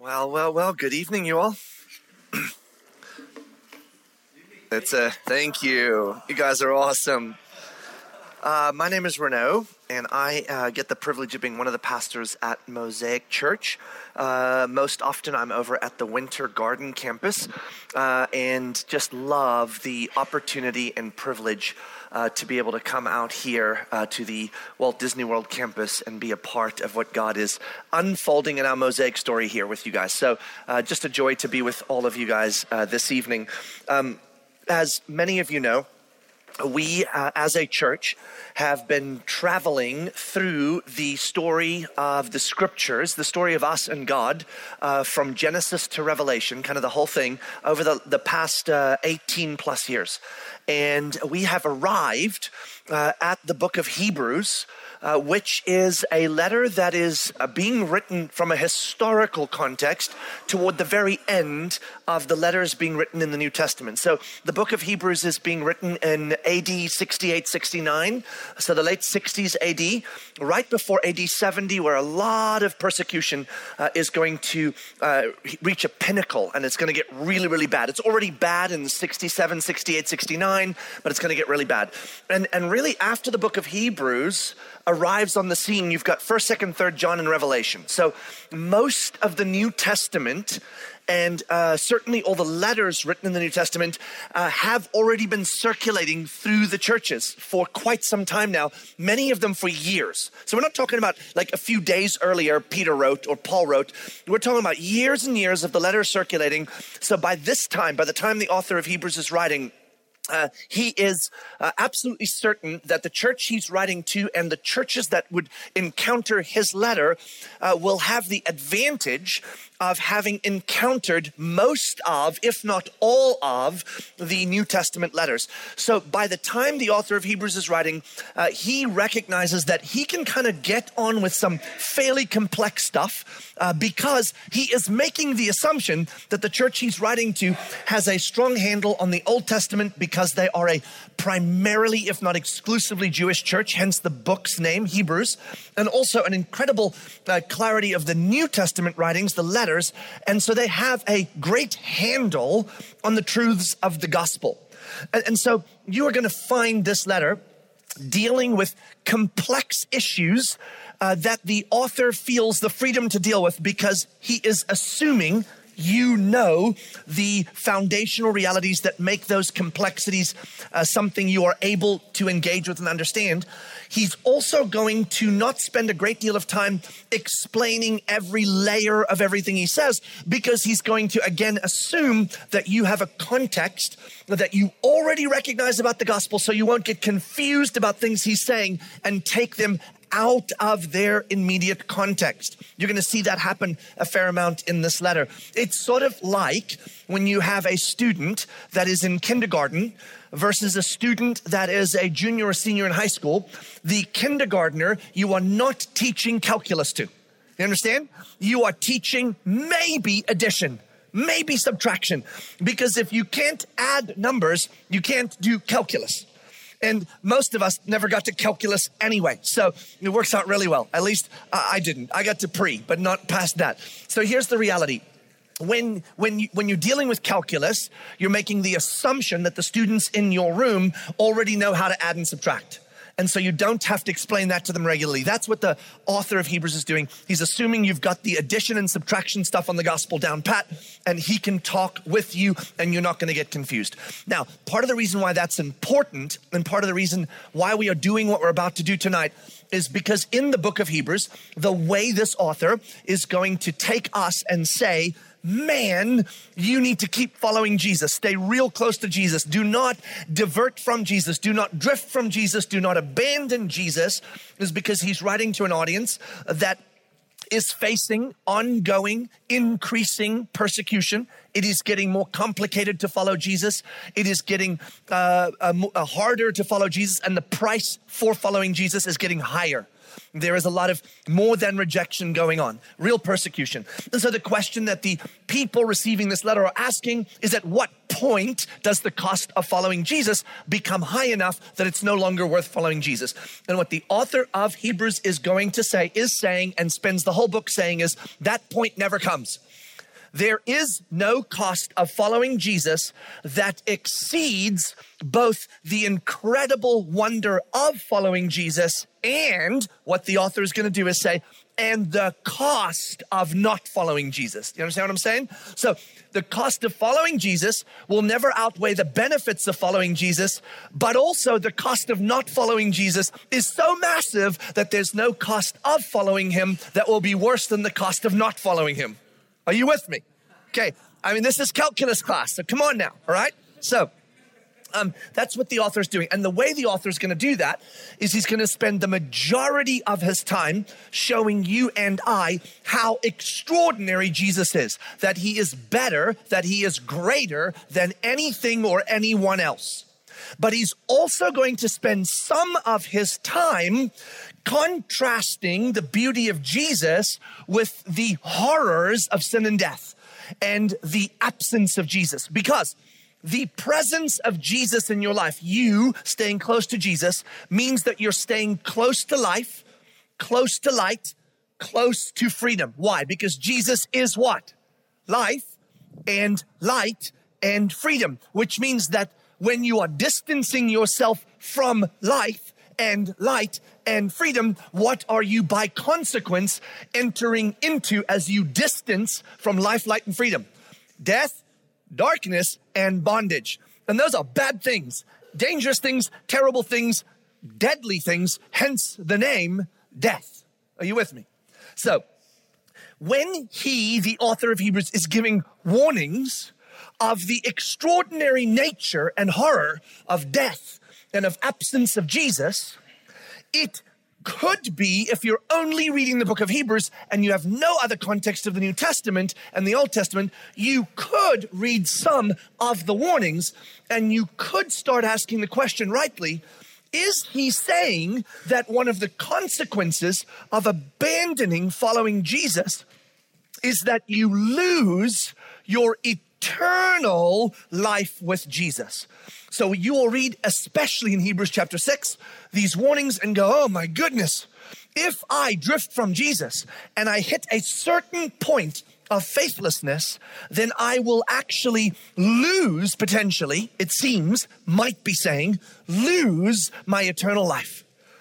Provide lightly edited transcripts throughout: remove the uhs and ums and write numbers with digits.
Well, good evening, you all. Thank you. You guys are awesome. My name is Renaud, and I get the privilege of being one of the pastors at Mosaic Church. Most often I'm over at the Winter Garden campus, and just love the opportunity and privilege to be able to come out here to the Walt Disney World campus and be a part of what God is unfolding in our Mosaic story here with you guys. So just a joy to be with all of you guys this evening. As many of you know, we as a church have been traveling through the story of the scriptures, the story of us and God, from Genesis to Revelation, kind of the whole thing, over the past 18 plus years. And we have arrived at the book of Hebrews, which is a letter that is being written from a historical context toward the very end of the letters being written in the New Testament. So the book of Hebrews is being written in AD 68, 69, so the late 60s AD, right before AD 70, where a lot of persecution is going to reach a pinnacle, and it's going to get really, really bad. It's already bad in 67, 68, 69, but it's going to get really bad. And really, after the book of Hebrews arrives on the scene, you've got 1st, 2nd, 3rd John and Revelation. So most of the New Testament and certainly all the letters written in the New Testament have already been circulating through the churches for quite some time now, many of them for years. So we're not talking about like a few days earlier Peter wrote or Paul wrote. We're talking about years and years of the letters circulating. So by the time the author of Hebrews is writing, he is absolutely certain that the church he's writing to and the churches that would encounter his letter will have the advantage of having encountered most of, if not all of, the New Testament letters. So by the time the author of Hebrews is writing, he recognizes that he can kind of get on with some fairly complex stuff because he is making the assumption that the church he's writing to has a strong handle on the Old Testament because they are a primarily, if not exclusively, Jewish church, hence the book's name, Hebrews, and also an incredible clarity of the New Testament writings, the letters, and so they have a great handle on the truths of the gospel. And so you are going to find this letter dealing with complex issues that the author feels the freedom to deal with because he is assuming you know the foundational realities that make those complexities something you are able to engage with and understand. He's also going to not spend a great deal of time explaining every layer of everything he says because he's going to, again, assume that you have a context that you already recognize about the gospel so you won't get confused about things he's saying and take them out of their immediate context. You're going to see that happen a fair amount in this letter. It's sort of like when you have a student that is in kindergarten versus a student that is a junior or senior in high school. The kindergartner, you are not teaching calculus to. You understand? You are teaching maybe addition, maybe subtraction, because if you can't add numbers, you can't do calculus. And most of us never got to calculus anyway. So it works out really well. At least I didn't. I got to pre, but not past that. So here's the reality. When you're dealing with calculus, you're making the assumption that the students in your room already know how to add and subtract. And so you don't have to explain that to them regularly. That's what the author of Hebrews is doing. He's assuming you've got the addition and subtraction stuff on the gospel down pat, and he can talk with you and you're not going to get confused. Now, part of the reason why that's important and part of the reason why we are doing what we're about to do tonight is because in the book of Hebrews, the way this author is going to take us and say, man, you need to keep following Jesus. Stay real close to Jesus. Do not divert from Jesus. Do not drift from Jesus. Do not abandon Jesus, is because he's writing to an audience that is facing ongoing, increasing persecution. It is getting more complicated to follow Jesus. It is getting harder to follow Jesus, and the price for following Jesus is getting higher. There is a lot of more than rejection going on, real persecution. And so the question that the people receiving this letter are asking is, at what point does the cost of following Jesus become high enough that it's no longer worth following Jesus? And what the author of Hebrews is going to say, is saying, and spends the whole book saying, is that point never comes. There is no cost of following Jesus that exceeds both the incredible wonder of following Jesus and what the author is going to do is say, and the cost of not following Jesus. You understand what I'm saying? So the cost of following Jesus will never outweigh the benefits of following Jesus, but also the cost of not following Jesus is so massive that there's no cost of following him that will be worse than the cost of not following him. Are you with me? Okay, I mean, this is calculus class, so come on now, all right? So that's what the author is doing. And the way the author is going to do that is he's going to spend the majority of his time showing you and I how extraordinary Jesus is, that he is better, that he is greater than anything or anyone else. But he's also going to spend some of his time contrasting the beauty of Jesus with the horrors of sin and death and the absence of Jesus. Because the presence of Jesus in your life, you staying close to Jesus, means that you're staying close to life, close to light, close to freedom. Why? Because Jesus is what? Life and light and freedom, which means that when you are distancing yourself from life and light and freedom, what are you by consequence entering into as you distance from life, light, and freedom? Death, darkness, and bondage. And those are bad things, dangerous things, terrible things, deadly things, hence the name death. Are you with me? So when he, the author of Hebrews, is giving warnings of the extraordinary nature and horror of death and of absence of Jesus, it could be, if you're only reading the book of Hebrews and you have no other context of the New Testament and the Old Testament, you could read some of the warnings and you could start asking the question rightly, is he saying that one of the consequences of abandoning following Jesus is that you lose your eternal life with Jesus? So you will read, especially in Hebrews chapter 6, these warnings and go, oh my goodness, if I drift from Jesus and I hit a certain point of faithlessness, then I will actually lose, potentially, it seems, might be saying, lose my eternal life.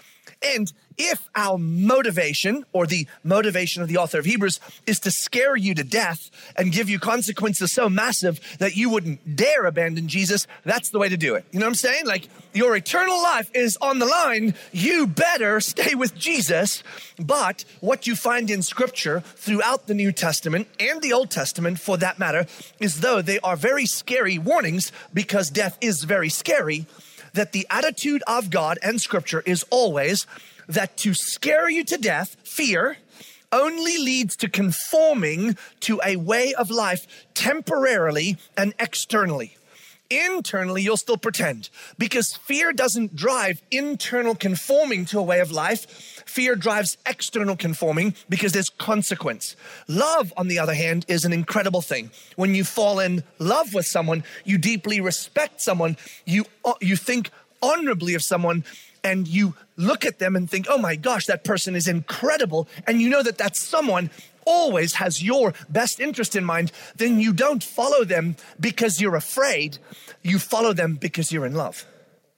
And if our motivation, or the motivation of the author of Hebrews, is to scare you to death and give you consequences so massive that you wouldn't dare abandon Jesus, that's the way to do it. You know what I'm saying? Like, your eternal life is on the line. You better stay with Jesus. But what you find in Scripture throughout the New Testament and the Old Testament, for that matter, is though they are very scary warnings, because death is very scary, that the attitude of God and Scripture is always that to scare you to death, fear, only leads to conforming to a way of life temporarily and externally. Internally, you'll still pretend, because fear doesn't drive internal conforming to a way of life. Fear drives external conforming because there's consequence. Love, on the other hand, is an incredible thing. When you fall in love with someone, you deeply respect someone, you think honorably of someone, and you look at them and think, oh my gosh, that person is incredible, and you know that that someone always has your best interest in mind, then you don't follow them because you're afraid. You follow them because you're in love.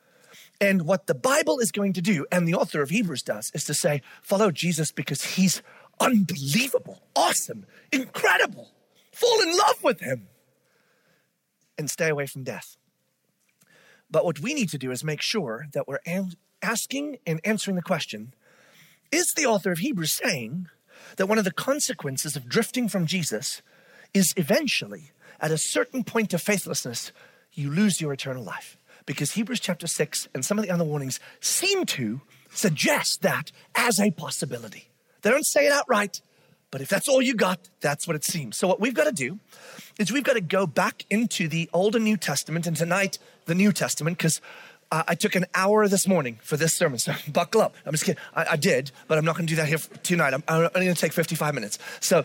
And what the Bible is going to do, and the author of Hebrews does, is to say, follow Jesus because he's unbelievable, awesome, incredible. Fall in love with him and stay away from death. But what we need to do is make sure that we're asking and answering the question, is the author of Hebrews saying that one of the consequences of drifting from Jesus is eventually, at a certain point of faithlessness, you lose your eternal life? Because Hebrews chapter 6 and some of the other warnings seem to suggest that as a possibility. They don't say it outright, but if that's all you got, that's what it seems. So what we've got to do is we've got to go back into the Old and New Testament, and tonight, the New Testament, because I took an hour this morning for this sermon, so buckle up. I'm just kidding. I did, but I'm not going to do that here tonight. I'm only going to take 55 minutes. So,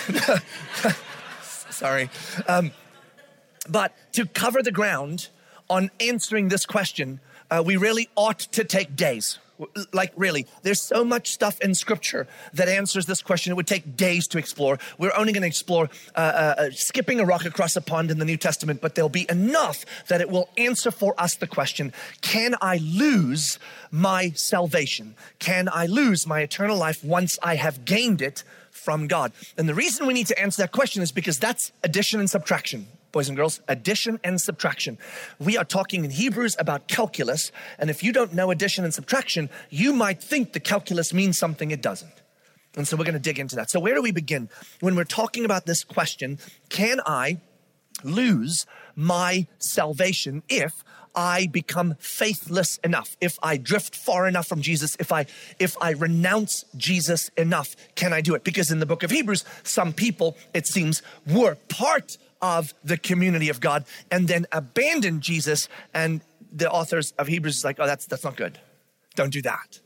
sorry. But to cover the ground on answering this question, we really ought to take days. Like really, there's so much stuff in scripture that answers this question. It would take days to explore. We're only going to explore skipping a rock across a pond in the New Testament, but there'll be enough that it will answer for us the question, can I lose my salvation? Can I lose my eternal life once I have gained it from God? And the reason we need to answer that question is because that's addition and subtraction. Boys and girls, addition and subtraction. We are talking in Hebrews about calculus, and if you don't know addition and subtraction, you might think the calculus means something it doesn't. And so we're going to dig into that. So where do we begin? When we're talking about this question, can I lose my salvation if I become faithless enough, if I drift far enough from Jesus, if I renounce Jesus enough, can I do it? Because in the book of Hebrews, some people, it seems, were part of the community of God and then abandoned Jesus, and the authors of Hebrews is like, oh, that's not good. Don't do that.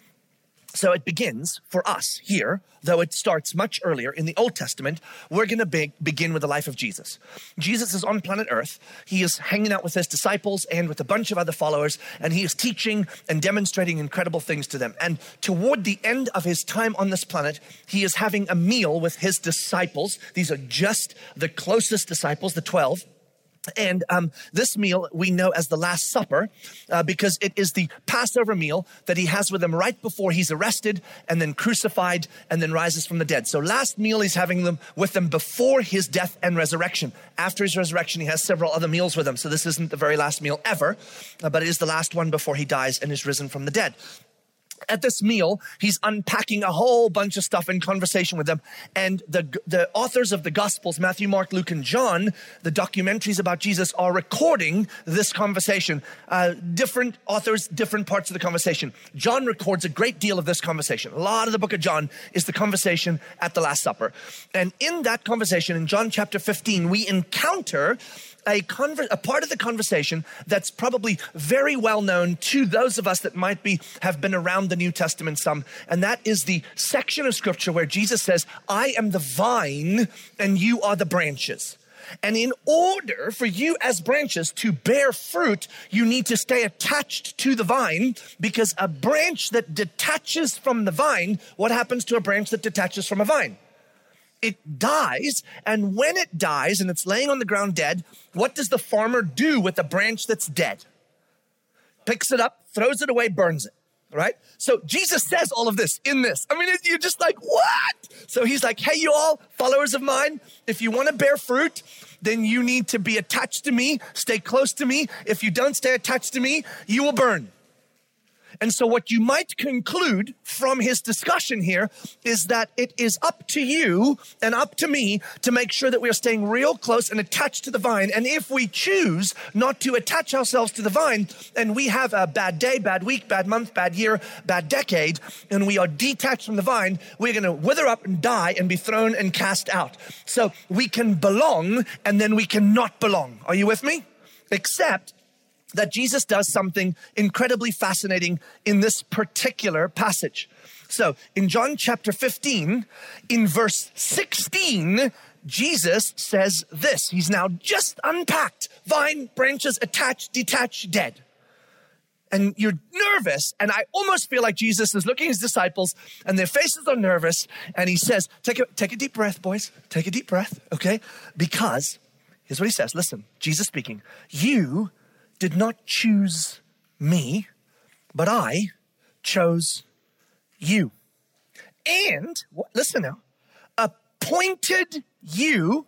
So it begins for us here, though it starts much earlier in the Old Testament. We're going to begin with the life of Jesus. Jesus is on planet Earth. He is hanging out with his disciples and with a bunch of other followers, and he is teaching and demonstrating incredible things to them. And toward the end of his time on this planet, he is having a meal with his disciples. These are just the closest disciples, the 12. And this meal we know as the Last Supper because it is the Passover meal that he has with them right before he's arrested and then crucified and then rises from the dead. So last meal he's having them with them before his death and resurrection. After his resurrection, he has several other meals with them. So this isn't the very last meal ever, but it is the last one before he dies and is risen from the dead. At this meal, he's unpacking a whole bunch of stuff in conversation with them. And the authors of the Gospels, Matthew, Mark, Luke, and John, the documentaries about Jesus, are recording this conversation. Different authors, different parts of the conversation. John records a great deal of this conversation. A lot of the book of John is the conversation at the Last Supper. And in that conversation, in John chapter 15, we encounter a part of the conversation that's probably very well known to those of us that might have been around the New Testament some, and that is the section of scripture where Jesus says, I am the vine and you are the branches. And in order for you as branches to bear fruit, you need to stay attached to the vine, because a branch that detaches from the vine, what happens to a branch that detaches from a vine? It dies, and when it dies and it's laying on the ground dead, what does the farmer do with a branch that's dead? Picks it up, throws it away, burns it, right? So Jesus says all of this in this. I mean, you're just like, what? So he's like, hey, you all followers of mine, if you want to bear fruit, then you need to be attached to me, stay close to me. If you don't stay attached to me, you will burn. And so what you might conclude from his discussion here is that it is up to you and up to me to make sure that we are staying real close and attached to the vine. And if we choose not to attach ourselves to the vine, and we have a bad day, bad week, bad month, bad year, bad decade, and we are detached from the vine, we're going to wither up and die and be thrown and cast out. So we can belong and then we cannot belong. Are you with me? Except that Jesus does something incredibly fascinating in this particular passage. So in John chapter 15, in verse 16, Jesus says this. He's now just unpacked vine, branches, attached, detached, dead. And you're nervous, and I almost feel like Jesus is looking at his disciples, and their faces are nervous, and he says, take a deep breath, boys. Take a deep breath, okay? Because, here's what he says. Listen, Jesus speaking. You did not choose me, but I chose you. And, listen now, appointed you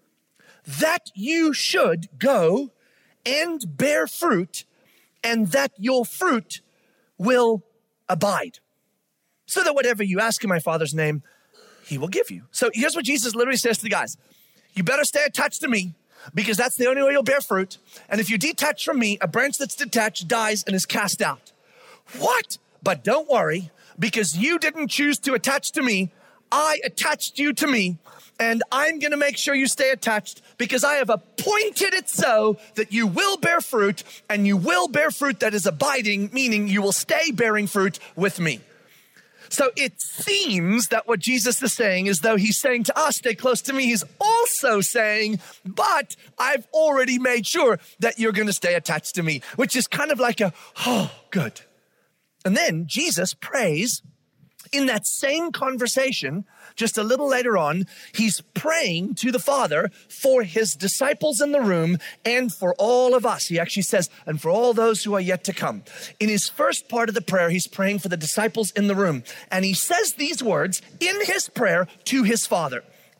that you should go and bear fruit, and that your fruit will abide. So that whatever you ask in my Father's name, he will give you. So here's what Jesus literally says to the guys. You better stay attached to me, because that's the only way you'll bear fruit. And if you detach from me, a branch that's detached dies and is cast out. What? But don't worry, because you didn't choose to attach to me. I attached you to me, and I'm going to make sure you stay attached, because I have appointed it so that you will bear fruit, and you will bear fruit that is abiding, meaning you will stay bearing fruit with me. So it seems that what Jesus is saying is, though he's saying to us, stay close to me, he's also saying, but I've already made sure that you're going to stay attached to me, which is kind of like oh, good. And then Jesus prays in that same conversation. Just a little later on, he's praying to the Father for his disciples in the room and for all of us. He actually says, and for all those who are yet to come. In his first part of the prayer, he's praying for the disciples in the room. And he says these words in his prayer to his Father.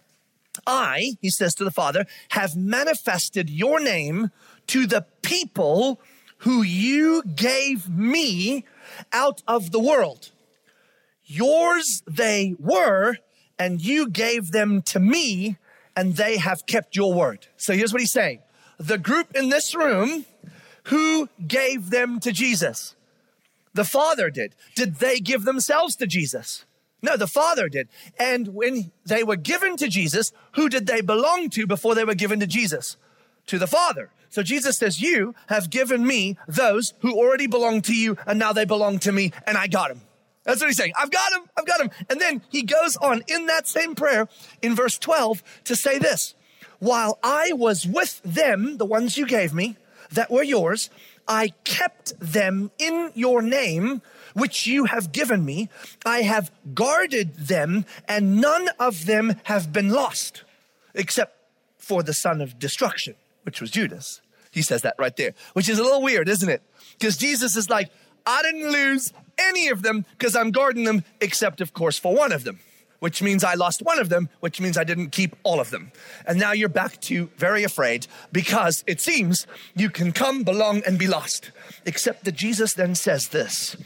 I, he says to the Father, have manifested your name to the people who you gave me out of the world. Yours they were, and you gave them to me, and they have kept your word. So here's what he's saying. The group in this room, who gave them to Jesus? The Father did. Did they give themselves to Jesus? No, the Father did. And when they were given to Jesus, who did they belong to before they were given to Jesus? To the Father. So Jesus says, you have given me those who already belong to you, and now they belong to me, and I got them. That's what he's saying. I've got him. And then he goes on in that same prayer in verse 12 to say this. While I was with them, the ones you gave me that were yours, I kept them in your name, which you have given me. I have guarded them, and none of them have been lost, except for the son of destruction, which was Judas. He says that right there, which is a little weird, isn't it? Because Jesus is like, I didn't lose any of them because I'm guarding them, except of course for one of them, which means I lost one of them, which means I didn't keep all of them. And now you're back to very afraid because it seems you can come, belong, and be lost. Except that Jesus then says this,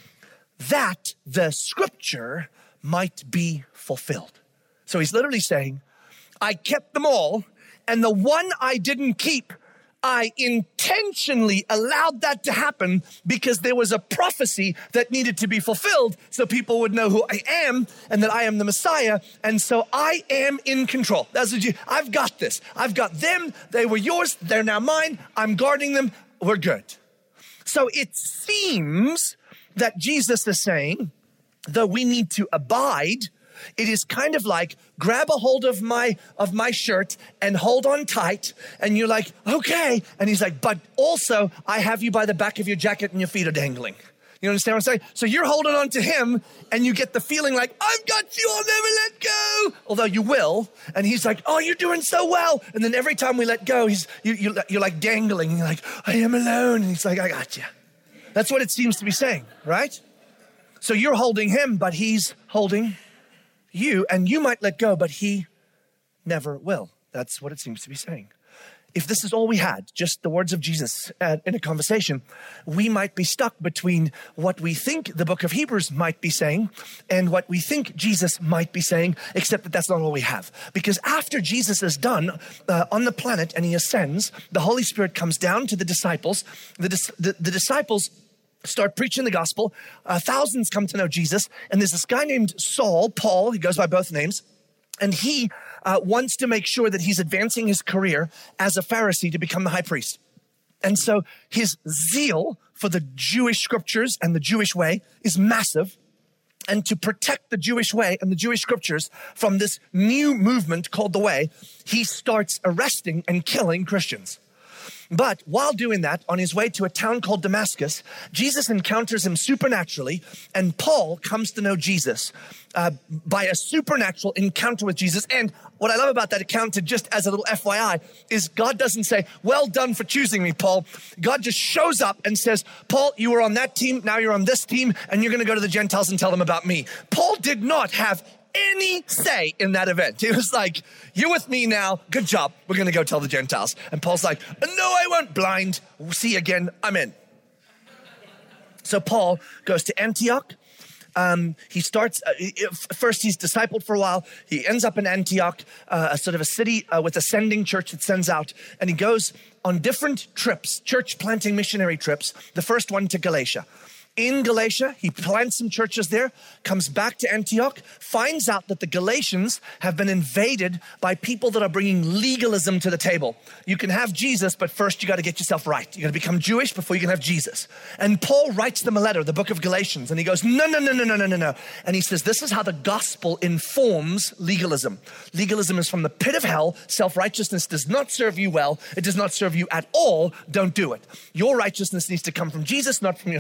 that the scripture might be fulfilled. So he's literally saying, I kept them all, and the one I didn't keep, I intentionally allowed that to happen because there was a prophecy that needed to be fulfilled so people would know who I am and that I am the Messiah. And so I am in control. That's what I've got this. I've got them. They were yours. They're now mine. I'm guarding them. We're good. So it seems that Jesus is saying, though we need to abide, it is kind of like grab a hold of my shirt and hold on tight. And you're like, okay. And he's like, but also I have you by the back of your jacket and your feet are dangling. You understand what I'm saying? So you're holding on to him and you get the feeling like, I've got you, I'll never let go. Although you will. And he's like, oh, you're doing so well. And then every time we let go, you're like dangling. You're like, I am alone. And he's like, I got you. That's what it seems to be saying, right? So you're holding him, but he's holding you, and you might let go, but he never will. That's what it seems to be saying. If this is all we had, just the words of Jesus in a conversation, we might be stuck between what we think the book of Hebrews might be saying and what we think Jesus might be saying, except that that's not all we have. Because after Jesus is done on the planet and he ascends, the Holy Spirit comes down to the disciples. The disciples start preaching the gospel. Thousands come to know Jesus. And there's this guy named Paul, he goes by both names. And he wants to make sure that he's advancing his career as a Pharisee to become the high priest. And so his zeal for the Jewish scriptures and the Jewish way is massive. And to protect the Jewish way and the Jewish scriptures from this new movement called the Way, he starts arresting and killing Christians. But while doing that, on his way to a town called Damascus, Jesus encounters him supernaturally, and Paul comes to know Jesus by a supernatural encounter with Jesus. And what I love about that encounter, just as a little FYI, is God doesn't say, well done for choosing me, Paul. God just shows up and says, Paul, you were on that team, now you're on this team, and you're going to go to the Gentiles and tell them about me. Paul did not have any say in that event. He was like, you're with me now. Good job. We're going to go tell the Gentiles. And Paul's like, no, I won't. Blind. We'll see you again. I'm in. So Paul goes to Antioch. He starts, first he's discipled for a while. He ends up in Antioch, a sort of a city with a sending church that sends out. And he goes on different trips, church planting missionary trips. The first one to Galatia. In Galatia, he plants some churches there, comes back to Antioch, finds out that the Galatians have been invaded by people that are bringing legalism to the table. You can have Jesus, but first you got to get yourself right. You got to become Jewish before you can have Jesus. And Paul writes them a letter, the book of Galatians, and he goes, no. And he says, this is how the gospel informs legalism. Legalism is from the pit of hell. Self-righteousness does not serve you well. It does not serve you at all. Don't do it. Your righteousness needs to come from Jesus, not from yourself.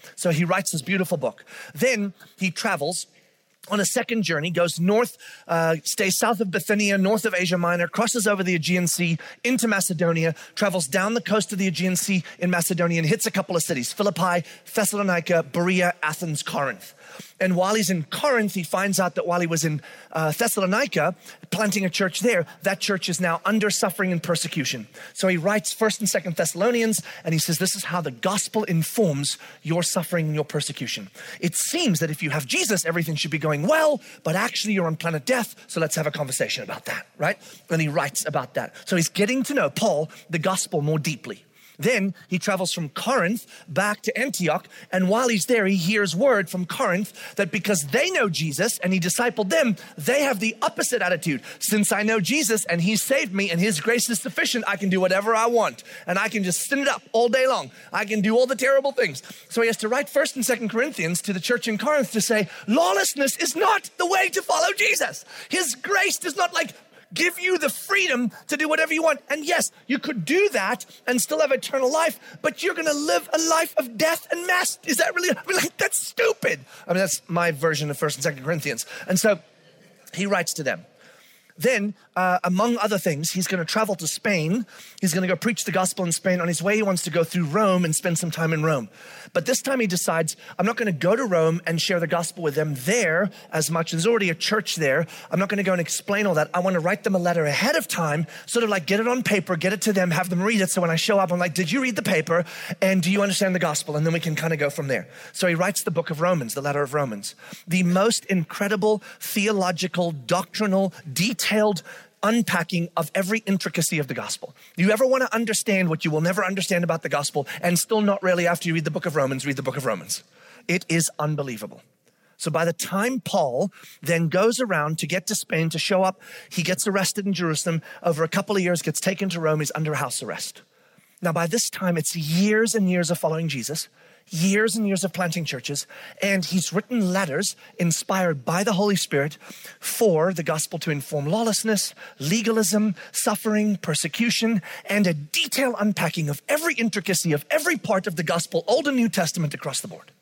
So he writes this beautiful book. Then he travels on a second journey, goes north, stays south of Bithynia, north of Asia Minor, crosses over the Aegean Sea into Macedonia, travels down the coast of the Aegean Sea in Macedonia and hits a couple of cities, Philippi, Thessalonica, Berea, Athens, Corinth. And while he's in Corinth, he finds out that while he was in Thessalonica, planting a church there, that church is now under suffering and persecution. So he writes 1st and 2nd Thessalonians, and he says, this is how the gospel informs your suffering and your persecution. It seems that if you have Jesus, everything should be going well, but actually you're on planet death, so let's have a conversation about that, right? And he writes about that. So he's getting to know Paul, the gospel, more deeply. Then he travels from Corinth back to Antioch, and while he's there, he hears word from Corinth that because they know Jesus and he discipled them, they have the opposite attitude. Since I know Jesus and he saved me and his grace is sufficient, I can do whatever I want, and I can just sin it up all day long. I can do all the terrible things. So he has to write 1st and 2nd Corinthians to the church in Corinth to say, lawlessness is not the way to follow Jesus. His grace does not give you the freedom to do whatever you want. And yes, you could do that and still have eternal life, but you're going to live a life of death and mess. Is that really, that's stupid. That's my version of 1st and 2nd Corinthians. And so he writes to them. Then, among other things, he's going to travel to Spain. He's going to go preach the gospel in Spain. On his way, he wants to go through Rome and spend some time in Rome. But this time he decides, I'm not going to go to Rome and share the gospel with them there as much. There's already a church there. I'm not going to go and explain all that. I want to write them a letter ahead of time, sort of get it on paper, get it to them, have them read it. So when I show up, I'm like, did you read the paper? And do you understand the gospel? And then we can kind of go from there. So he writes the book of Romans, the letter of Romans, the most incredible theological, doctrinal, detailed unpacking of every intricacy of the gospel. You ever want to understand what you will never understand about the gospel and still not really, after you read the book of Romans, read the book of Romans? It is unbelievable. So by the time Paul then goes around to get to Spain to show up, he gets arrested in Jerusalem. Over a couple of years, gets taken to Rome. He's under house arrest. Now by this time, it's years and years of following Jesus, years and years of planting churches, and he's written letters inspired by the Holy Spirit for the gospel to inform lawlessness, legalism, suffering, persecution, and a detailed unpacking of every intricacy of every part of the gospel, Old and New Testament across the board.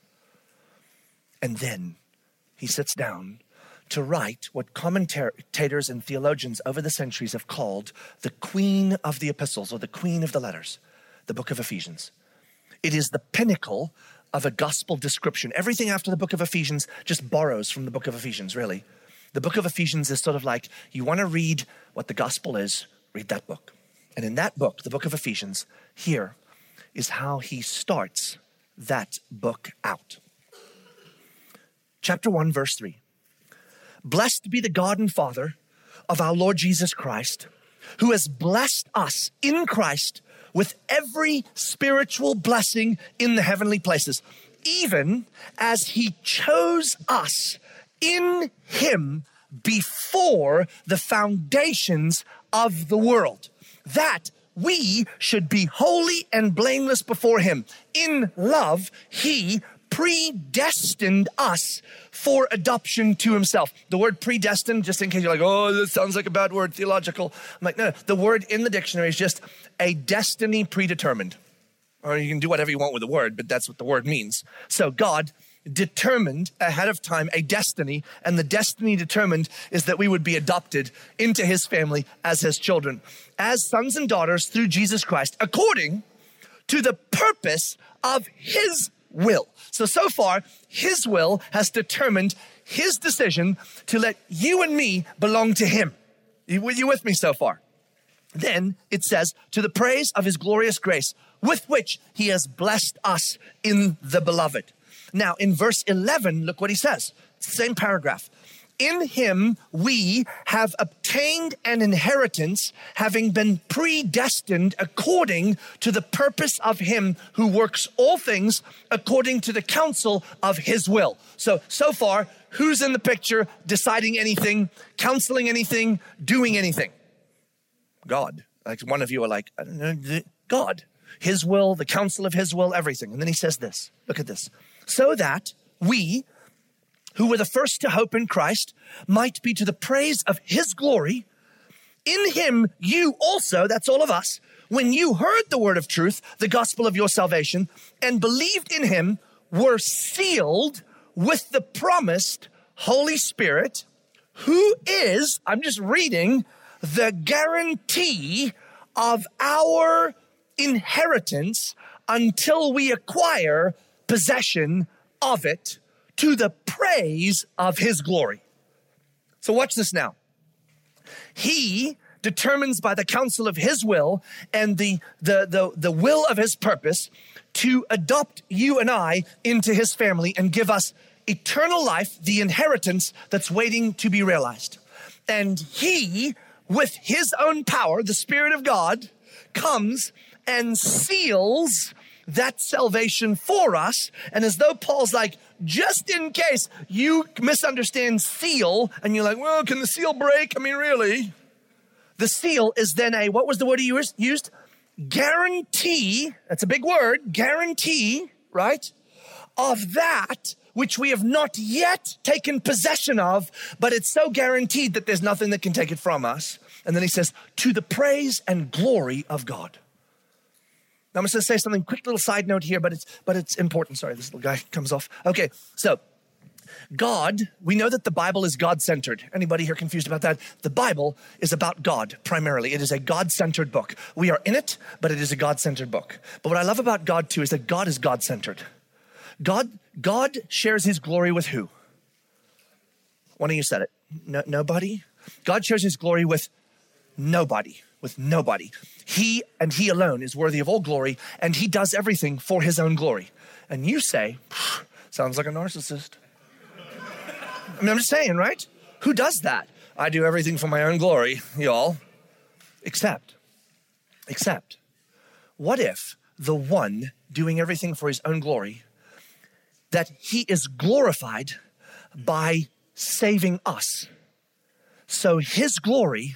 And then he sits down to write what commentators and theologians over the centuries have called the queen of the epistles, or the queen of the letters, the book of Ephesians. It is the pinnacle of a gospel description. Everything after the book of Ephesians just borrows from the book of Ephesians, really. The book of Ephesians is sort of like, you want to read what the gospel is, read that book. And in that book, the book of Ephesians, here is how he starts that book out. Chapter 1, verse 3. Blessed be the God and Father of our Lord Jesus Christ, who has blessed us in Christ with every spiritual blessing in the heavenly places, even as he chose us in him before the foundations of the world, that we should be holy and blameless before him. In love, he predestined us for adoption to himself. The word predestined, just in case you're like, oh, this sounds like a bad word, theological. I'm like, no. The word in the dictionary is just a destiny predetermined. Or you can do whatever you want with the word, but that's what the word means. So God determined ahead of time a destiny, and the destiny determined is that we would be adopted into his family as his children, as sons and daughters through Jesus Christ, according to the purpose of his will. So far, his will has determined his decision to let you and me belong to him. You with me so far? Then it says, to the praise of his glorious grace, with which he has blessed us in the beloved. Now, in verse 11, look what he says. Same paragraph. In him we have obtained an inheritance, having been predestined according to the purpose of him who works all things according to the counsel of his will. So far, who's in the picture deciding anything, counseling anything, doing anything? God. Like one of you are like, I don't know, God. His will, the counsel of his will, everything. And then he says this, look at this. So that we, who were the first to hope in Christ, might be to the praise of his glory. In him, you also, that's all of us, when you heard the word of truth, the gospel of your salvation, and believed in him, were sealed with the promised Holy Spirit, who is, I'm just reading, the guarantee of our inheritance until we acquire possession of it to the praise of his glory. So watch this now. He determines by the counsel of his will and the will of his purpose to adopt you and I into his family and give us eternal life, the inheritance that's waiting to be realized. And he, with his own power, the Spirit of God, comes and seals that salvation for us. And as though Paul's like, just in case you misunderstand seal, and you're like, well, can the seal break? I mean, really? The seal is then what was the word he used? Guarantee, that's a big word, guarantee, right? Of that which we have not yet taken possession of, but it's so guaranteed that there's nothing that can take it from us. And then he says, to the praise and glory of God. Now I'm just going to say something, quick little side note here, but it's important. Sorry, this little guy comes off. Okay, so God, we know that the Bible is God-centered. Anybody here confused about that? The Bible is about God primarily. It is a God-centered book. We are in it, but it is a God-centered book. But what I love about God too is that God is God-centered. God shares his glory with who? One of you said it. Nobody? God shares his glory with nobody. With nobody. He and he alone is worthy of all glory, and he does everything for his own glory. And you say, sounds like a narcissist. I mean, I'm just saying, right? Who does that? I do everything for my own glory, y'all. Except, what if the one doing everything for his own glory, that he is glorified by saving us? So his glory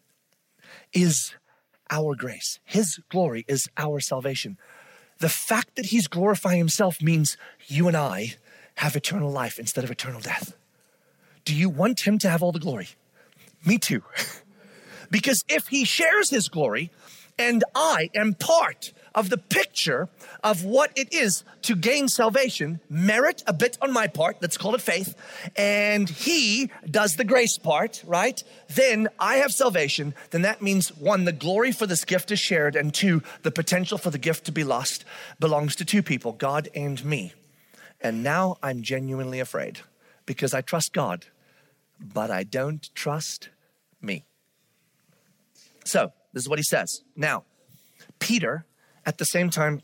is our grace. His glory is our salvation. The fact that he's glorifying himself means you and I have eternal life instead of eternal death. Do you want him to have all the glory? Me too. Because if he shares his glory and I am part of the picture of what it is to gain salvation, merit a bit on my part, let's call it faith, and he does the grace part, right? Then I have salvation. Then that means one, the glory for this gift is shared, and two, the potential for the gift to be lost belongs to two people, God and me. And now I'm genuinely afraid because I trust God, but I don't trust me. So this is what he says. Now, Peter, at the same time,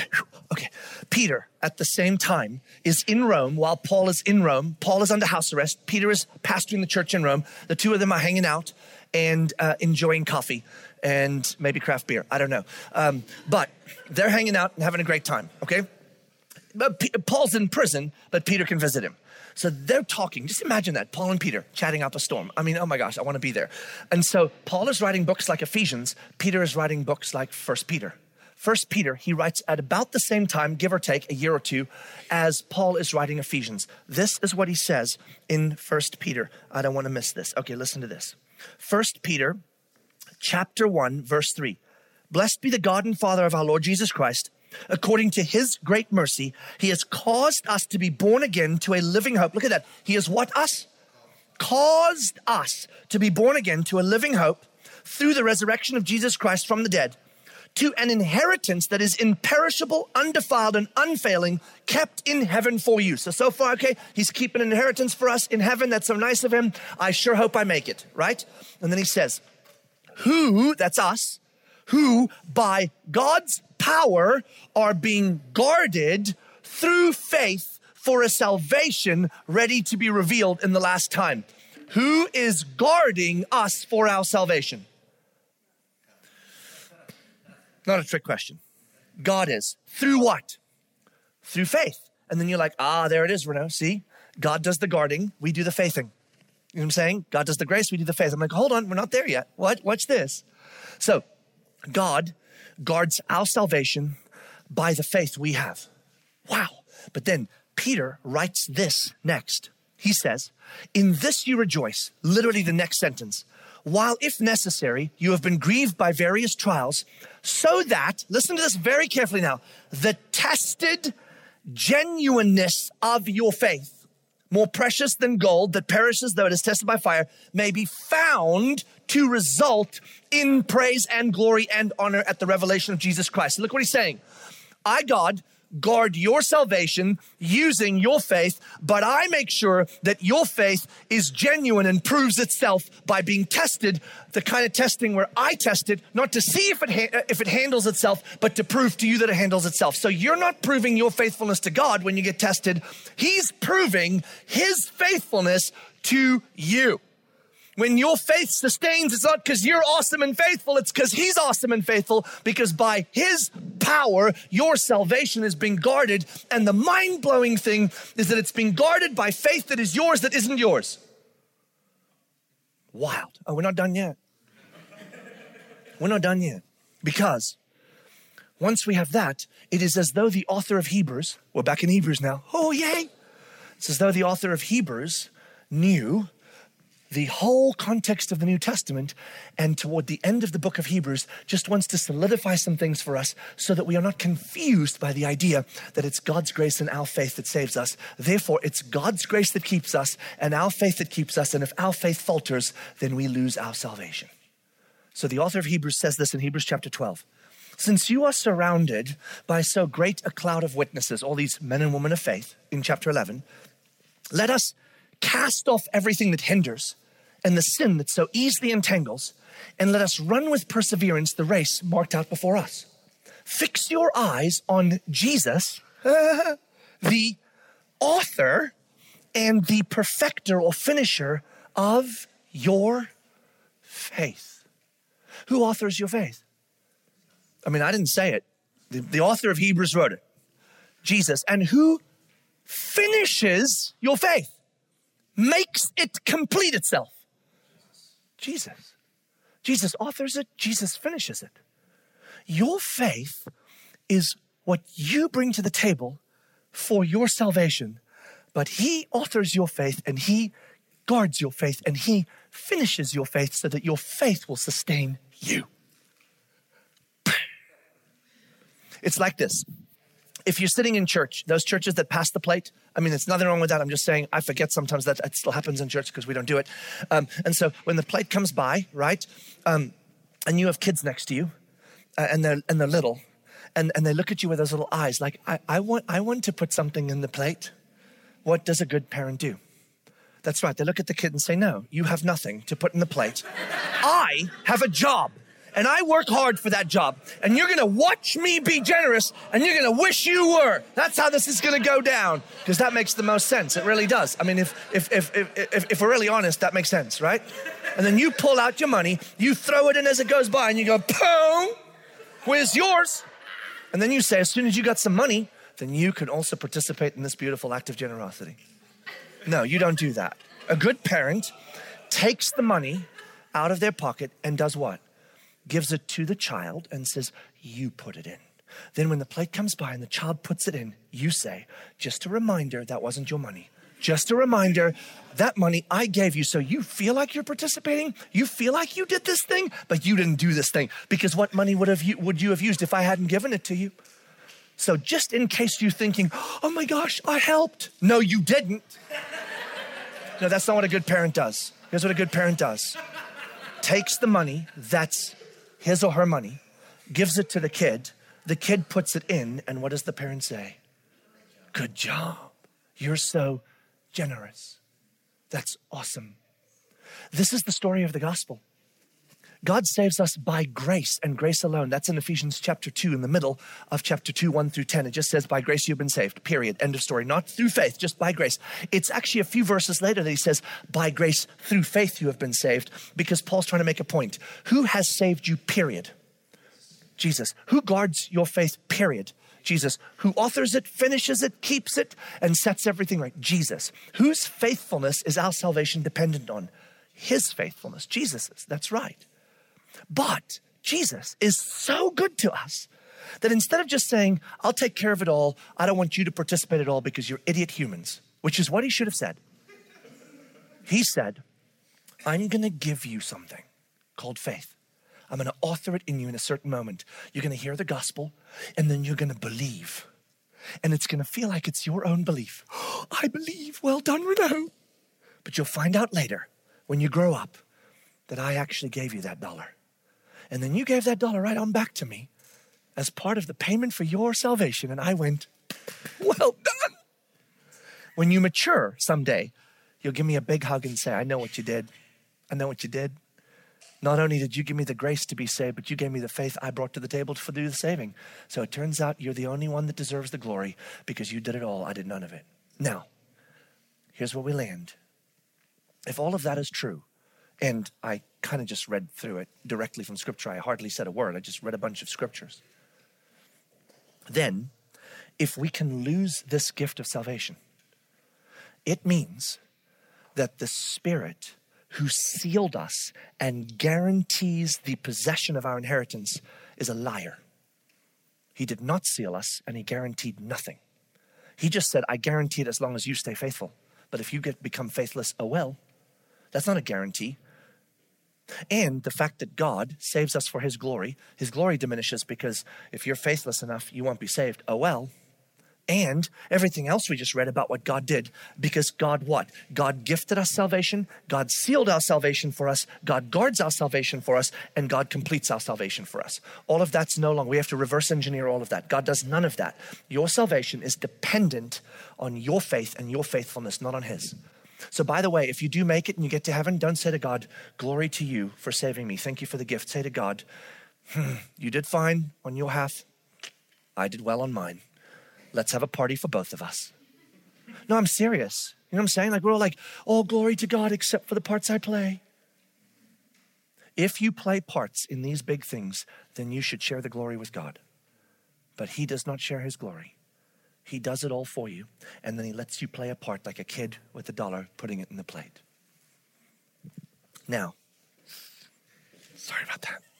Peter at the same time is in Rome while Paul is in Rome. Paul is under house arrest. Peter is pastoring the church in Rome. The two of them are hanging out and enjoying coffee and maybe craft beer. I don't know. But they're hanging out and having a great time, okay? But Paul's in prison, but Peter can visit him. So they're talking. Just imagine that, Paul and Peter chatting out the storm. I mean, oh my gosh, I want to be there. And so Paul is writing books like Ephesians. Peter is writing books like 1 Peter. 1 Peter, he writes at about the same time, give or take a year or two, as Paul is writing Ephesians. This is what he says in 1 Peter. I don't want to miss this. Okay, listen to this. 1 Peter chapter 1, verse 3. Blessed be the God and Father of our Lord Jesus Christ. According to his great mercy, he has caused us to be born again to a living hope. Look at that. He has what us? Caused us to be born again to a living hope through the resurrection of Jesus Christ from the dead, to an inheritance that is imperishable, undefiled, and unfailing, kept in heaven for you. So far, okay, he's keeping an inheritance for us in heaven. That's so nice of him. I sure hope I make it, right? And then he says, who, that's us, who by God's power are being guarded through faith for a salvation ready to be revealed in the last time. Who is guarding us for our salvation? Not a trick question. God is. Through what? Through faith. And then you're like, there it is, Renaud. See, God does the guarding. We do the faithing. You know what I'm saying? God does the grace. We do the faith. I'm like, hold on. We're not there yet. What? What's this? So God guards our salvation by the faith we have. Wow. But then Peter writes this next. He says, in this you rejoice. Literally the next sentence. While, if necessary, you have been grieved by various trials, so that, listen to this very carefully now, the tested genuineness of your faith, more precious than gold that perishes though it is tested by fire, may be found to result in praise and glory and honor at the revelation of Jesus Christ. Look what he's saying. I, God, guard your salvation using your faith, but I make sure that your faith is genuine and proves itself by being tested, the kind of testing where I test it, not to see if it handles itself, but to prove to you that it handles itself. So you're not proving your faithfulness to God when you get tested. He's proving his faithfulness to you. When your faith sustains, it's not because you're awesome and faithful, it's because he's awesome and faithful, because by his power, your salvation is being guarded. And the mind-blowing thing is that it's being guarded by faith that is yours that isn't yours. Wild. Oh, we're not done yet. We're not done yet. Because once we have that, it is as though the author of Hebrews, we're back in Hebrews now. Oh, yay. It's as though the author of Hebrews knew the whole context of the New Testament, and toward the end of the book of Hebrews, just wants to solidify some things for us so that we are not confused by the idea that it's God's grace and our faith that saves us. Therefore, it's God's grace that keeps us and our faith that keeps us. And if our faith falters, then we lose our salvation. So the author of Hebrews says this in Hebrews chapter 12. Since you are surrounded by so great a cloud of witnesses, all these men and women of faith, in chapter 11, let us cast off everything that hinders and the sin that so easily entangles, and let us run with perseverance the race marked out before us. Fix your eyes on Jesus, the author and the perfecter or finisher of your faith. Who authors your faith? I mean, I didn't say it. The author of Hebrews wrote it. Jesus. And who finishes your faith? Makes it complete itself. Jesus. Jesus authors it. Jesus finishes it. Your faith is what you bring to the table for your salvation, but he authors your faith and he guards your faith and he finishes your faith so that your faith will sustain you. It's like this. If you're sitting in church, those churches that pass the plate, I mean, there's nothing wrong with that. I'm just saying, I forget sometimes that it still happens in church because we don't do it. And so when the plate comes by, right, and you have kids next to you, and they're little, and they look at you with those little eyes, like, I want to put something in the plate. What does a good parent do? That's right. They look at the kid and say, no, you have nothing to put in the plate. I have a job. And I work hard for that job. And you're going to watch me be generous, and you're going to wish you were. That's how this is going to go down. Because that makes the most sense. It really does. I mean, if we're really honest, that makes sense, right? And then you pull out your money, you throw it in as it goes by, and you go, boom, where's yours? And then you say, as soon as you got some money, then you can also participate in this beautiful act of generosity. No, you don't do that. A good parent takes the money out of their pocket and does what? Gives it to the child and says, you put it in. Then when the plate comes by and the child puts it in, you say, just a reminder, that wasn't your money. Just a reminder, that money I gave you, so you feel like you're participating, you feel like you did this thing, but you didn't do this thing. Because what money would you have used if I hadn't given it to you? So just in case you're thinking, oh my gosh, I helped. No, you didn't. No, that's not what a good parent does. Here's what a good parent does. Takes the money, that's his or her money, gives it to the kid puts it in, and what does the parent say? Good job. You're so generous. That's awesome. This is the story of the gospel. God saves us by grace and grace alone. That's in Ephesians chapter 2, in the middle of chapter 2, 1 through 10. It just says, by grace you've been saved, period, end of story. Not through faith, just by grace. It's actually a few verses later that he says, by grace through faith you have been saved, because Paul's trying to make a point. Who has saved you, period? Jesus. Who guards your faith, period? Jesus. Who authors it, finishes it, keeps it, and sets everything right? Jesus. Whose faithfulness is our salvation dependent on? His faithfulness, Jesus's. That's right. But Jesus is so good to us that instead of just saying, I'll take care of it all, I don't want you to participate at all because you're idiot humans, which is what he should have said. He said, I'm going to give you something called faith. I'm going to author it in you in a certain moment. You're going to hear the gospel, and then you're going to believe. And it's going to feel like it's your own belief. I believe, well done, Renaud. But you'll find out later when you grow up that I actually gave you that $1. And then you gave that $1 right on back to me as part of the payment for your salvation. And I went, well done. When you mature someday, you'll give me a big hug and say, I know what you did. I know what you did. Not only did you give me the grace to be saved, but you gave me the faith I brought to the table to do the saving. So it turns out you're the only one that deserves the glory because you did it all. I did none of it. Now, here's where we land. If all of that is true, and I kind of just read through it directly from scripture. I hardly said a word. I just read a bunch of scriptures. Then, if we can lose this gift of salvation, it means that the Spirit who sealed us and guarantees the possession of our inheritance is a liar. He did not seal us and he guaranteed nothing. He just said, I guarantee it as long as you stay faithful. But if you become faithless, oh well, that's not a guarantee. And the fact that God saves us for his glory diminishes because if you're faithless enough, you won't be saved. Oh well. And everything else we just read about what God did, because God what? God gifted us salvation, God sealed our salvation for us, God guards our salvation for us, and God completes our salvation for us. All of that's no longer, we have to reverse engineer all of that. God does none of that. Your salvation is dependent on your faith and your faithfulness, not on his. So by the way, if you do make it and you get to heaven, don't say to God, glory to you for saving me. Thank you for the gift. Say to God, you did fine on your half. I did well on mine. Let's have a party for both of us. No, I'm serious. You know what I'm saying? Like we're all like, oh, glory to God, except for the parts I play. If you play parts in these big things, then you should share the glory with God. But he does not share his glory. He does it all for you, and then he lets you play a part like a kid with $1 putting it in the plate. Now, sorry about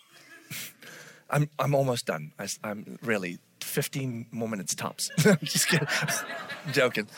that. I'm almost done. I'm really 15 more minutes tops. I'm just kidding. I'm joking.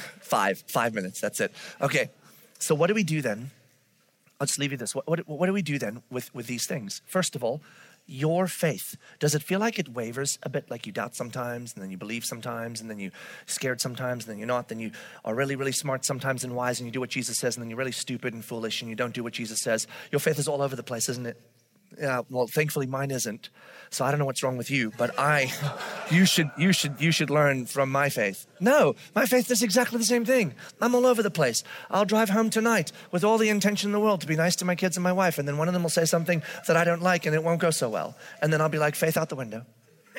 5 minutes. That's it. Okay. So what do we do then? I'll just leave you this. What do we do then with these things? First of all, your faith. Does it feel like it wavers a bit, like you doubt sometimes, and then you believe sometimes, and then you're scared sometimes, and then you're not, then you are really, really smart sometimes and wise, and you do what Jesus says, and then you're really stupid and foolish, and you don't do what Jesus says? Your faith is all over the place, isn't it? Yeah, well, thankfully mine isn't. So I don't know what's wrong with you, but you should learn from my faith. No, my faith is exactly the same thing. I'm all over the place. I'll drive home tonight with all the intention in the world to be nice to my kids and my wife, and then one of them will say something that I don't like, and it won't go so well. And then I'll be like, faith out the window.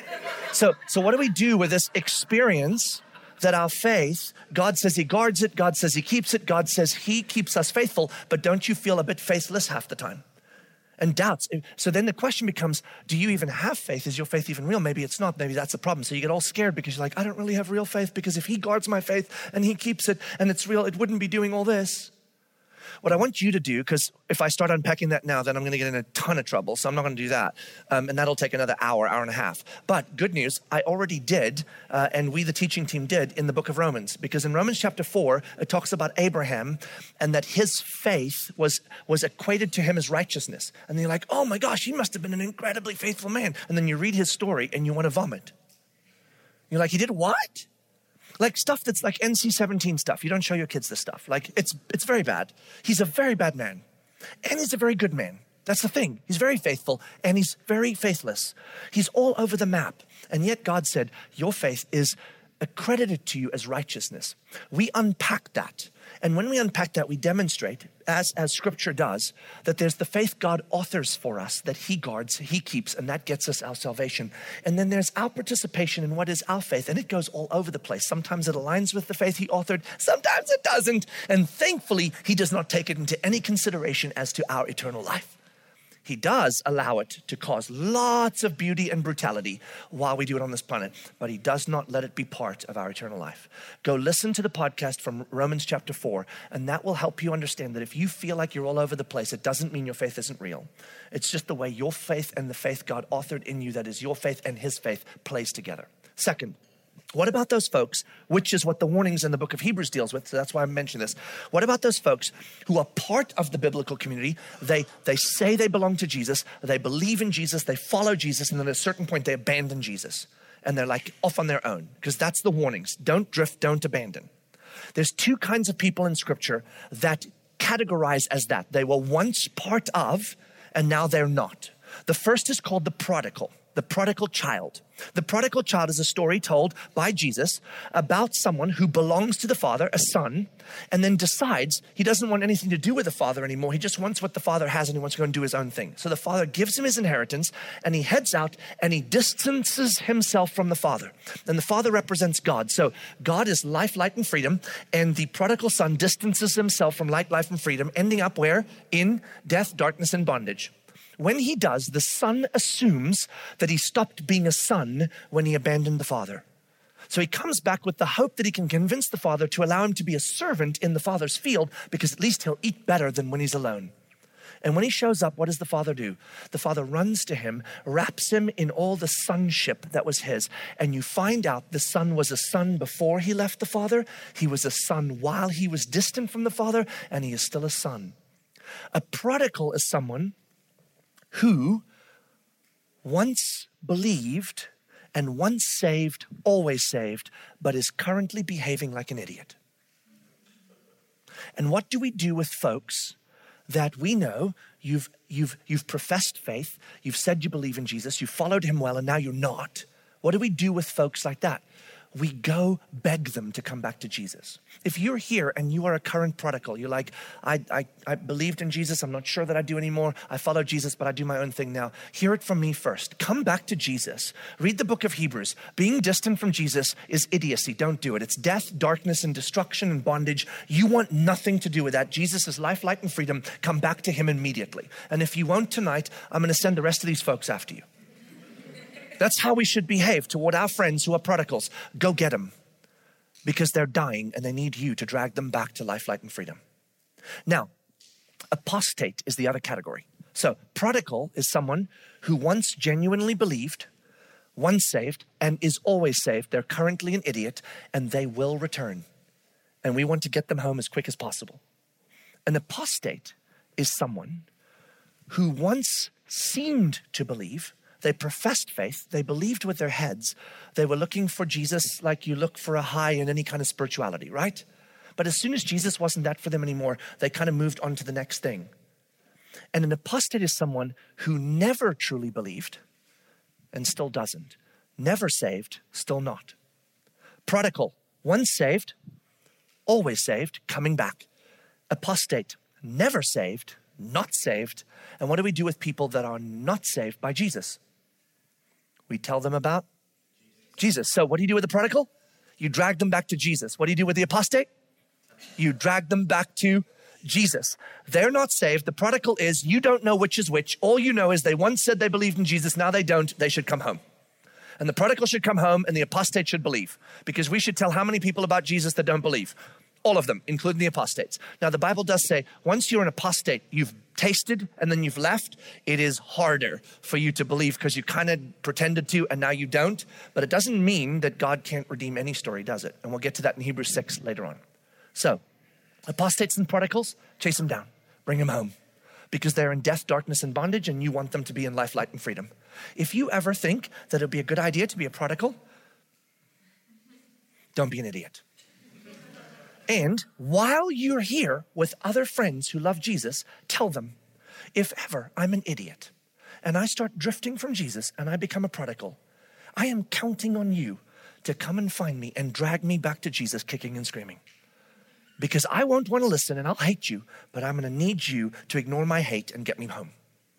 So what do we do with this experience that our faith, God says he guards it, God says he keeps it, God says he keeps us faithful, but don't you feel a bit faithless half the time? And doubts. So then the question becomes, do you even have faith? Is your faith even real? Maybe it's not. Maybe that's the problem. So you get all scared because you're like, I don't really have real faith, because if he guards my faith and he keeps it and it's real, it wouldn't be doing all this. What I want you to do, because if I start unpacking that now, then I'm going to get in a ton of trouble. So I'm not going to do that. And that'll take another hour and a half. But good news, I already did, and we, the teaching team, did in the book of Romans. Because in Romans chapter 4, it talks about Abraham and that his faith was equated to him as righteousness. And then you're like, oh my gosh, he must have been an incredibly faithful man. And then you read his story and you want to vomit. You're like, he did what? Like stuff that's like NC-17 stuff. You don't show your kids this stuff. Like it's very bad. He's a very bad man. And he's a very good man. That's the thing. He's very faithful and he's very faithless. He's all over the map. And yet God said, your faith is accredited to you as righteousness. We unpack that. And when we unpack that, we demonstrate, as scripture does, that there's the faith God authors for us, that he guards, he keeps, and that gets us our salvation. And then there's our participation in what is our faith, and it goes all over the place. Sometimes it aligns with the faith he authored, sometimes it doesn't. And thankfully, he does not take it into any consideration as to our eternal life. He does allow it to cause lots of beauty and brutality while we do it on this planet, but he does not let it be part of our eternal life. Go listen to the podcast from Romans chapter 4, and that will help you understand that if you feel like you're all over the place, it doesn't mean your faith isn't real. It's just the way your faith and the faith God authored in you, that is your faith and his faith, plays together. Second, what about those folks, which is what the warnings in the book of Hebrews deals with, so that's why I mentioned this. What about those folks who are part of the biblical community? They say they belong to Jesus, they believe in Jesus, they follow Jesus, and then at a certain point they abandon Jesus. and they're like off on their own, because that's the warnings. Don't drift, don't abandon. There's two kinds of people in Scripture that categorize as that. They were once part of, and now they're not. The first is called the prodigal child. The prodigal child is a story told by Jesus about someone who belongs to the father, a son, and then decides he doesn't want anything to do with the father anymore. He just wants what the father has and he wants to go and do his own thing. So the father gives him his inheritance and he heads out and he distances himself from the father. And the father represents God. So God is life, light, and freedom. And the prodigal son distances himself from light, life, and freedom, ending up where? In death, darkness, and bondage. When he does, the son assumes that he stopped being a son when he abandoned the father. So he comes back with the hope that he can convince the father to allow him to be a servant in the father's field, because at least he'll eat better than when he's alone. And when he shows up, what does the father do? The father runs to him, wraps him in all the sonship that was his. And you find out the son was a son before he left the father. He was a son while he was distant from the father, and he is still a son. A prodigal is someone who once believed and once saved, always saved, but is currently behaving like an idiot. And what do we do with folks that we know you've professed faith, you've said you believe in Jesus, you followed him well, and now you're not? What do we do with folks like that? We go beg them to come back to Jesus. If you're here and you are a current prodigal, you're like, I believed in Jesus, I'm not sure that I do anymore. I follow Jesus, but I do my own thing now. Hear it from me first. Come back to Jesus. Read the book of Hebrews. Being distant from Jesus is idiocy. Don't do it. It's death, darkness, and destruction and bondage. You want nothing to do with that. Jesus is life, light, and freedom. Come back to him immediately. And if you won't tonight, I'm going to send the rest of these folks after you. That's how we should behave toward our friends who are prodigals. Go get them, because they're dying and they need you to drag them back to life, light, and freedom. Now, apostate is the other category. So prodigal is someone who once genuinely believed, once saved, and is always saved. They're currently an idiot and they will return. And we want to get them home as quick as possible. An apostate is someone who once seemed to believe. They professed faith. They believed with their heads. They were looking for Jesus like you look for a high in any kind of spirituality, right? But as soon as Jesus wasn't that for them anymore, they kind of moved on to the next thing. And an apostate is someone who never truly believed and still doesn't. Never saved, still not. Prodigal, once saved, always saved, coming back. Apostate, never saved, not saved. And what do we do with people that are not saved by Jesus? We tell them about Jesus. So what do you do with the prodigal? You drag them back to Jesus. What do you do with the apostate? You drag them back to Jesus. They're not saved. The prodigal is, you don't know which is which. All you know is they once said they believed in Jesus. Now they don't. They should come home. And the prodigal should come home and the apostate should believe. Because we should tell how many people about Jesus that don't believe? All of them, including the apostates. Now, the Bible does say, once you're an apostate, you've tasted and then you've left, it is harder for you to believe because you kind of pretended to and now you don't. But it doesn't mean that God can't redeem any story, does it? And we'll get to that in Hebrews 6 later on. So, apostates and prodigals, chase them down. Bring them home. Because they're in death, darkness, and bondage, and you want them to be in life, light, and freedom. If you ever think that it would be a good idea to be a prodigal, don't be an idiot. And while you're here with other friends who love Jesus, tell them, if ever I'm an idiot and I start drifting from Jesus and I become a prodigal, I am counting on you to come and find me and drag me back to Jesus kicking and screaming. Because I won't want to listen and I'll hate you, but I'm going to need you to ignore my hate and get me home.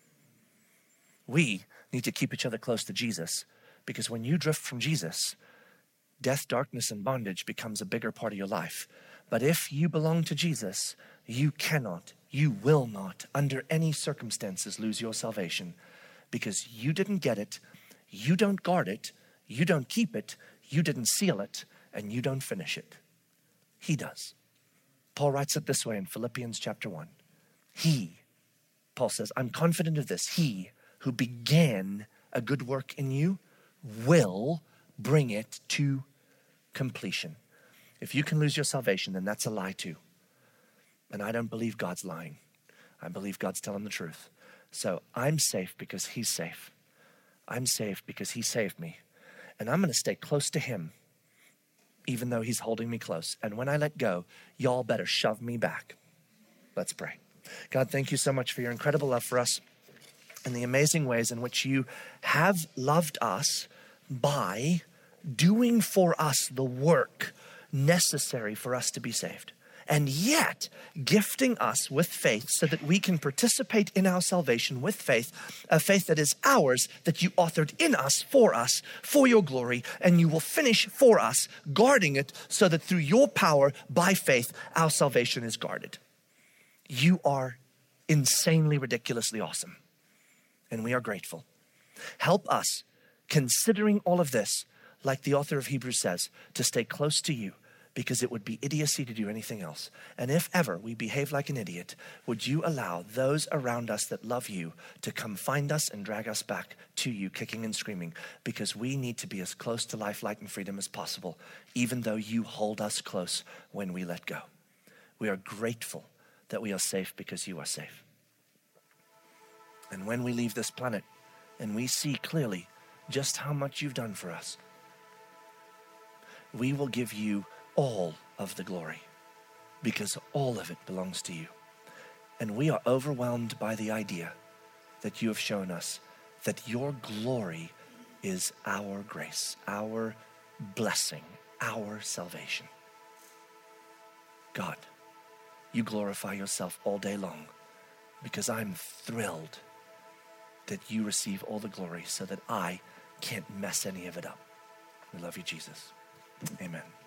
We need to keep each other close to Jesus, because when you drift from Jesus, death, darkness, and bondage becomes a bigger part of your life. But if you belong to Jesus, you cannot, you will not, under any circumstances, lose your salvation, because you didn't get it, you don't guard it, you don't keep it, you didn't seal it, and you don't finish it. He does. Paul writes it this way in Philippians chapter 1. He, Paul says, I'm confident of this, he who began a good work in you will bring it to completion. If you can lose your salvation, then that's a lie too. And I don't believe God's lying. I believe God's telling the truth. So I'm safe because he's safe. I'm safe because he saved me. and I'm going to stay close to him, even though he's holding me close. And when I let go, y'all better shove me back. Let's pray. God, thank you so much for your incredible love for us and the amazing ways in which you have loved us by doing for us the work necessary for us to be saved, and yet gifting us with faith so that we can participate in our salvation with faith, a faith that is ours, that you authored in us, for your glory, and you will finish for us, guarding it so that through your power, by faith, our salvation is guarded. You are insanely, ridiculously awesome, and we are grateful. Help us, considering all of this, like the author of Hebrews says, to stay close to you, because it would be idiocy to do anything else. And if ever we behave like an idiot, would you allow those around us that love you to come find us and drag us back to you, kicking and screaming, because we need to be as close to life, light, and freedom as possible, even though you hold us close when we let go. We are grateful that we are safe because you are safe. And when we leave this planet and we see clearly just how much you've done for us, we will give you all of the glory, because all of it belongs to you. And we are overwhelmed by the idea that you have shown us that your glory is our grace, our blessing, our salvation. God, you glorify yourself all day long, because I'm thrilled that you receive all the glory so that I can't mess any of it up. We love you, Jesus. Amen.